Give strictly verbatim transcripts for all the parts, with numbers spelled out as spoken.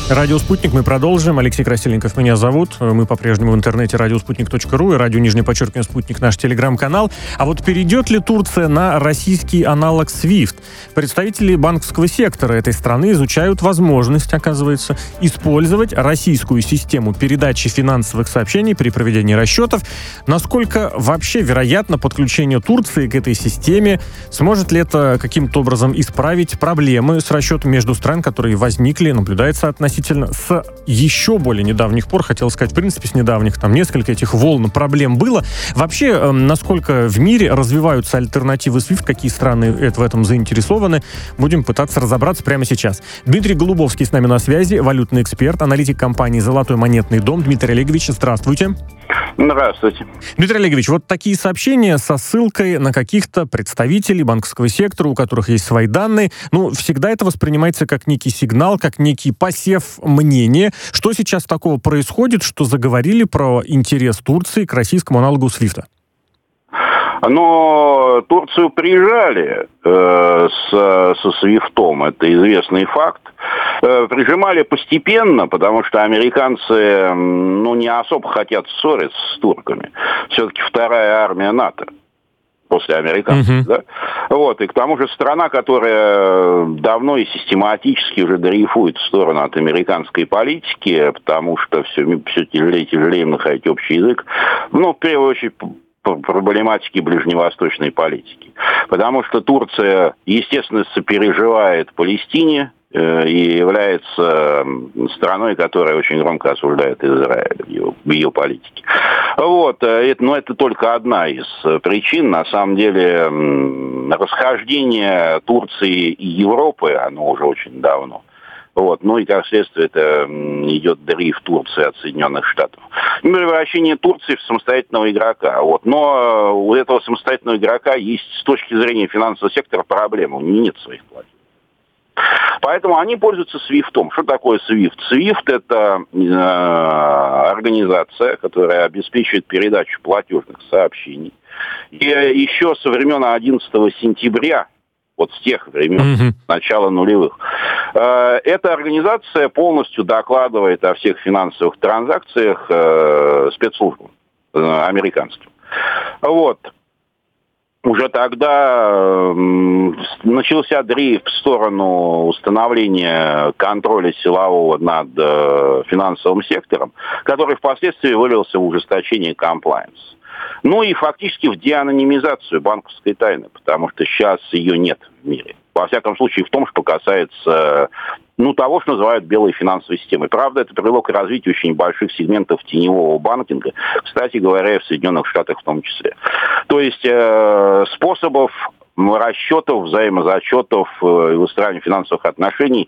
Радио «Спутник», мы продолжим. Алексей Красильников меня зовут. Мы по-прежнему в интернете радиоспутник точка ру и радио нижнее подчеркивание «Спутник» наш телеграм-канал. А вот перейдет ли Турция на российский аналог свифт? Представители банковского сектора этой страны изучают возможность, оказывается, использовать российскую систему передачи финансовых сообщений при проведении расчетов. Насколько вообще вероятно подключение Турции к этой системе? Сможет ли это каким-то образом исправить проблемы с расчетом между стран, которые возникли, наблюдается относительно с еще более недавних пор, хотел сказать, в принципе, с недавних, там несколько этих волн проблем было. Вообще, э, насколько в мире развиваются альтернативы свифт, какие страны это, в этом заинтересованы, будем пытаться разобраться прямо сейчас. Дмитрий Голубовский с нами на связи, валютный эксперт, аналитик компании «Золотой монетный дом». Дмитрий Олегович, здравствуйте. Здравствуйте. Дмитрий Олегович, вот такие сообщения со ссылкой на каких-то представителей банковского сектора, у которых есть свои данные, ну, всегда это воспринимается как некий сигнал, как некий посев мнения. Что сейчас такого происходит, что заговорили про интерес Турции к российскому аналогу свифта? Но Турцию прижали э, с, со свифтом, это известный факт. Э, прижимали постепенно, потому что американцы ну, не особо хотят ссориться с турками. Все-таки вторая армия НАТО после американцев, uh-huh. да? Вот, и к тому же страна, которая давно и систематически уже дрейфует в сторону от американской политики, потому что все, все тяжелее и тяжелее находить общий язык, ну, в первую очередь, проблематики ближневосточной политики. Потому что Турция, естественно, сопереживает Палестине э, и является страной, которая очень громко осуждает Израиль в ее, в ее политике. Вот, это, но это только одна из причин. На самом деле, расхождение Турции и Европы, оно уже очень давно. Вот. Ну и, как следствие, это идет дрейф Турции от Соединенных Штатов. Ну, превращение Турции в самостоятельного игрока. Вот. Но у этого самостоятельного игрока есть с точки зрения финансового сектора проблема. У него нет своих платежей. Поэтому они пользуются свифтом. Что такое свифт? свифт – это э, организация, которая обеспечивает передачу платежных сообщений. И еще со времен одиннадцатого сентября, вот с тех времен, mm-hmm. начала нулевых. Эта организация полностью докладывает о всех финансовых транзакциях спецслужбам американским. Вот. Уже тогда начался дрейф в сторону установления контроля силового над финансовым сектором, который впоследствии вылился в ужесточение комплаенса. Ну и фактически в деанонимизацию банковской тайны, потому что сейчас ее нет в мире. Во всяком случае, в том, что касается ну, того, что называют белой финансовой системой. Правда, это привело к развитию очень больших сегментов теневого банкинга, кстати говоря, и в Соединенных Штатах в том числе. То есть э, способов расчетов, взаимозачетов и э, выстраивания финансовых отношений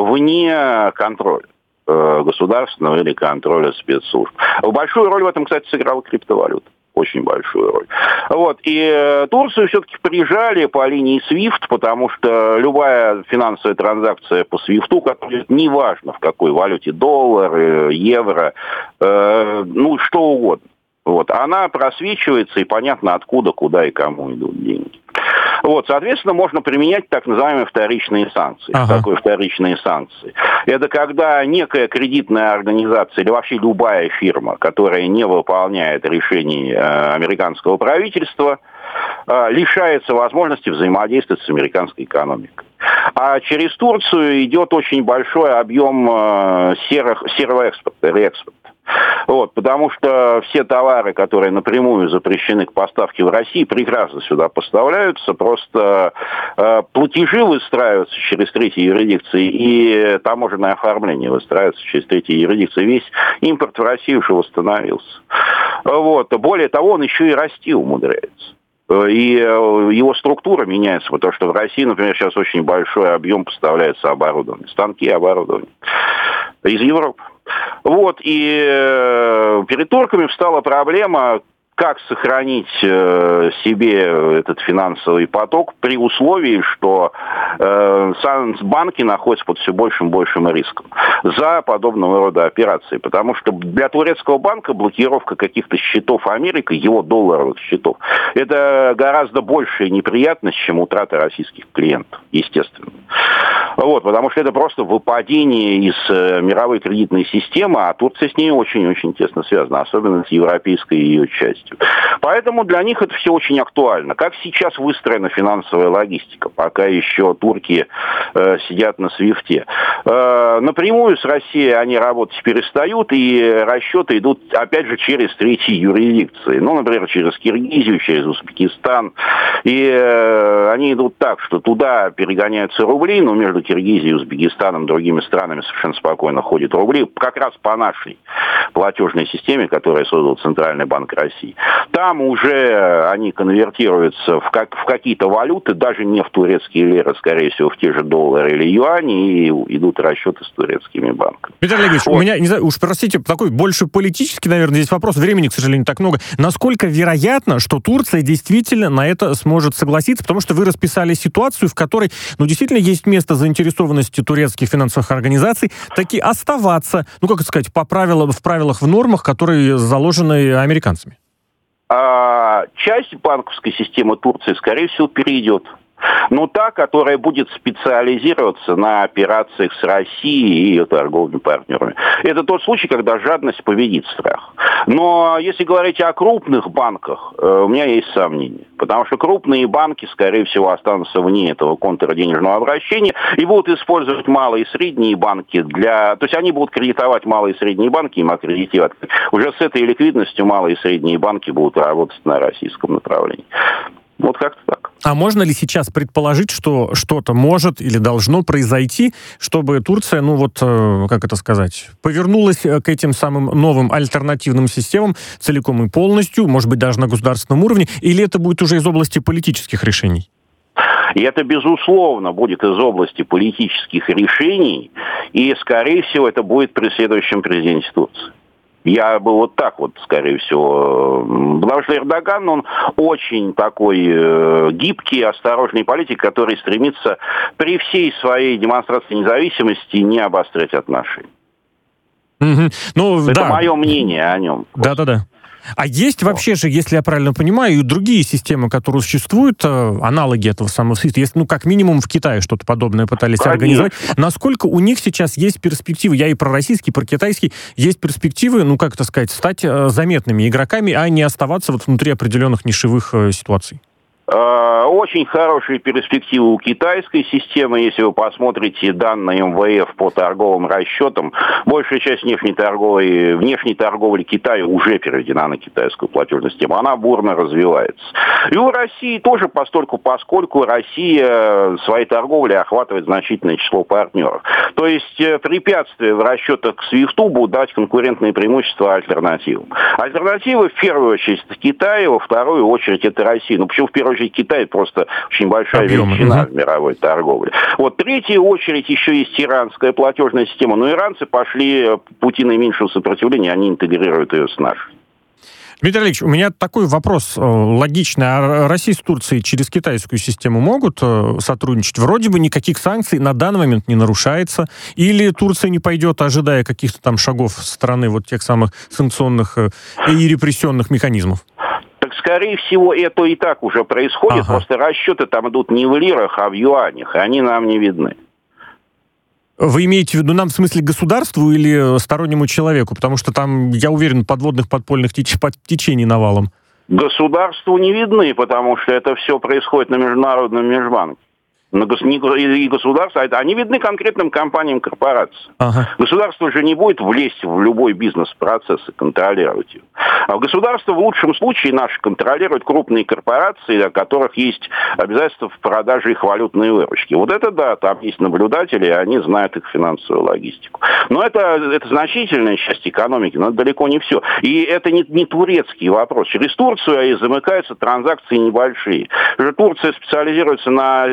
вне контроля государственного или контроля спецслужб. Большую роль в этом, кстати, сыграла криптовалюта. Очень большую роль. Вот. И э, Турцию все-таки прижали по линии свифт, потому что любая финансовая транзакция по свифту, которая неважно в какой валюте, доллар, евро, э, ну, что угодно. Вот. Она просвечивается, и понятно, откуда, куда и кому идут деньги. Вот, соответственно, можно применять так называемые вторичные санкции. Ага. Что такое вторичные санкции? Это когда некая кредитная организация или вообще любая фирма, которая не выполняет решений э, американского правительства, э, лишается возможности взаимодействовать с американской экономикой. А через Турцию идет очень большой объем э, серых, серого экспорта, реэкспорта. Вот, потому что все товары, которые напрямую запрещены к поставке в Россию, прекрасно сюда поставляются, просто э, платежи выстраиваются через третьи юрисдикции, и таможенное оформление выстраивается через третьи юрисдикции. Весь импорт в Россию уже восстановился. Вот. Более того, он еще и расти умудряется. И его структура меняется, потому что в России, например, сейчас очень большой объем поставляется оборудования, станки и оборудование из Европы. Вот, и перед турками встала проблема, как сохранить э, себе этот финансовый поток при условии, что э, банки находятся под все большим и большим риском за подобного рода операции. Потому что для турецкого банка блокировка каких-то счетов Америки, его долларовых счетов, это гораздо большая неприятность, чем утрата российских клиентов, естественно. Вот, потому что это просто выпадение из э, мировой кредитной системы, а Турция с ней очень-очень тесно связана, особенно с европейской ее частью. Поэтому для них это все очень актуально. Как сейчас выстроена финансовая логистика, пока еще турки э, сидят на свифте. Э, напрямую с Россией они работать перестают, и расчеты идут, опять же, через третьи юрисдикции. Ну, например, через Киргизию, через Узбекистан. И э, они идут так, что туда перегоняются рубли, но между Киргизией, Узбекистаном и другими странами совершенно спокойно ходят рубли, как раз по нашей платежной системе, которую создал Центральный банк России. Там уже они конвертируются в, как, в какие-то валюты, даже не в турецкие лиры, скорее всего, в те же доллары или юани, и идут расчеты с турецкими банками. Виталий Олегович, вот. У меня, не знаю, уж простите, такой больше политический, наверное, здесь вопрос. Времени, к сожалению, так много. Насколько вероятно, что Турция действительно на это сможет согласиться? Потому что вы расписали ситуацию, в которой, ну, действительно есть место заинтересованности турецких финансовых организаций таки оставаться, ну, как сказать, по правилам, в правилах, в нормах, которые заложены американцами. А часть банковской системы Турции, скорее всего, перейдет. Но та, которая будет специализироваться на операциях с Россией и ее торговыми партнерами. Это тот случай, когда жадность победит страх. Но если говорить о крупных банках, у меня есть сомнения. Потому что крупные банки, скорее всего, останутся вне этого контрденежного обращения и будут использовать малые и средние банки для... То есть они будут кредитовать малые и средние банки, им аккредитировать. Уже с этой ликвидностью малые и средние банки будут работать на российском направлении. Вот как-то так. А можно ли сейчас предположить, что что-то может или должно произойти, чтобы Турция, ну вот, как это сказать, повернулась к этим самым новым альтернативным системам целиком и полностью, может быть, даже на государственном уровне, или это будет уже из области политических решений? И это, безусловно, будет из области политических решений, и, скорее всего, это будет при следующем президенте Турции. Я бы вот так вот, скорее всего, потому что Эрдоган, он очень такой э, гибкий, осторожный политик, который стремится при всей своей демонстрации независимости не обострять отношения. Mm-hmm. Ну, это да. мое мнение о нем. Да-да-да. А есть вообще же, если я правильно понимаю, и другие системы, которые существуют, аналоги этого самого свифта, если, ну, как минимум в Китае что-то подобное пытались Конечно. организовать. Насколько у них сейчас есть перспективы, я и про российский, и про китайский, есть перспективы, ну, как это сказать, стать заметными игроками, а не оставаться вот внутри определенных нишевых ситуаций? Очень хорошие перспективы у китайской системы. Если вы посмотрите данные эм вэ эф по торговым расчетам, большая часть внешней торговли, внешней торговли Китая уже переведена на китайскую платежную систему. Она бурно развивается. И у России тоже постольку, поскольку Россия своей торговлей охватывает значительное число партнеров. То есть препятствия в расчетах к свифту будут дать конкурентные преимущества альтернативам. Альтернативы в первую очередь это Китай, во вторую очередь это Россия. Ну почему в первую очередь Китай? Просто очень большая Объемы, величина угу. в мировой торговле. Вот в третью очередь еще есть иранская платежная система. Но иранцы пошли пути наименьшего сопротивления, они интегрируют ее с нашей. Дмитрий Олегович, у меня такой вопрос логичный. А Россия с Турцией через китайскую систему могут сотрудничать? Вроде бы никаких санкций на данный момент не нарушается. Или Турция не пойдет, ожидая каких-то там шагов со стороны вот тех самых санкционных и репрессионных механизмов? Так, скорее всего, это и так уже происходит. Ага. Просто расчеты там идут не в лирах, а в юанях. И они нам не видны. Вы имеете в виду нам в смысле государству или стороннему человеку? Потому что там, я уверен, подводных подпольных теч- течений навалом. Государству не видны, потому что это все происходит на международном межбанке. И государство, они видны конкретным компаниям, корпорациям. Ага. Государство же не будет влезть в любой бизнес-процесс и контролировать его. А государство в лучшем случае наше контролирует крупные корпорации, у которых есть обязательства в продаже их валютной выручки. Вот это да, там есть наблюдатели, и они знают их финансовую логистику. Но это, это значительная часть экономики, но это далеко не все. И это не, не турецкий вопрос. Через Турцию замыкаются транзакции небольшие. Турция специализируется на сером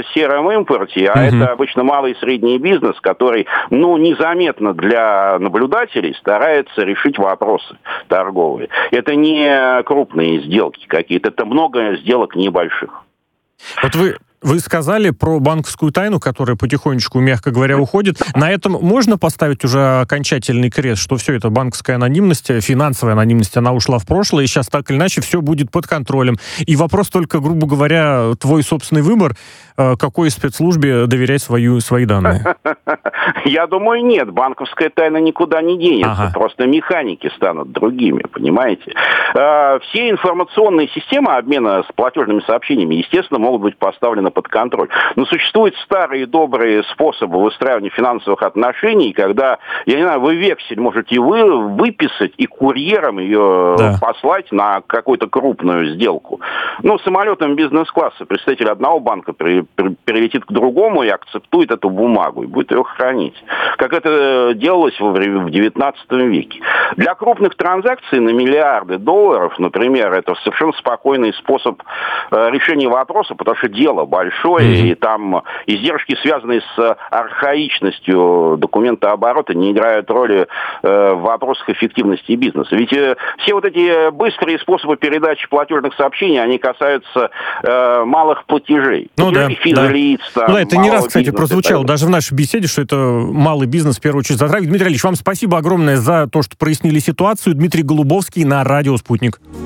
экспорте-импорте, а uh-huh. это обычно малый и средний бизнес, который, ну, незаметно для наблюдателей старается решить вопросы торговые. Это не крупные сделки какие-то, это много сделок небольших. Вот вы... Вы сказали про банковскую тайну, которая потихонечку, мягко говоря, уходит. На этом можно поставить уже окончательный крест, что все это банковская анонимность, финансовая анонимность, она ушла в прошлое, и сейчас так или иначе все будет под контролем. И вопрос только, грубо говоря, твой собственный выбор, какой спецслужбе доверять свою, свои данные? Я думаю, нет. Банковская тайна никуда не денется. Ага. Просто механики станут другими, понимаете? Все информационные системы обмена с платежными сообщениями, естественно, могут быть поставлены под контроль. Но существуют старые добрые способы выстраивания финансовых отношений, когда, я не знаю, вы вексель можете вы выписать и курьером ее да. послать на какую-то крупную сделку. Ну, самолетом бизнес-класса представитель одного банка при, при, перелетит к другому и акцептует эту бумагу и будет ее хранить. Как это делалось в, в девятнадцатом веке. Для крупных транзакций на миллиарды долларов, например, это совершенно спокойный способ э, решения вопроса, потому что дело большое, большой, и там издержки, связанные с архаичностью документооборота, не играют роли э, в вопросах эффективности бизнеса. Ведь э, все вот эти быстрые способы передачи платежных сообщений, они касаются э, малых платежей. Ну да, физлиц, да. Там, ну, да, это не раз, кстати, прозвучало даже в нашей беседе, что это малый бизнес в первую очередь затрагивает. Дмитрий Ильич, вам спасибо огромное за то, что прояснили ситуацию. Дмитрий Голубовский на радио «Спутник».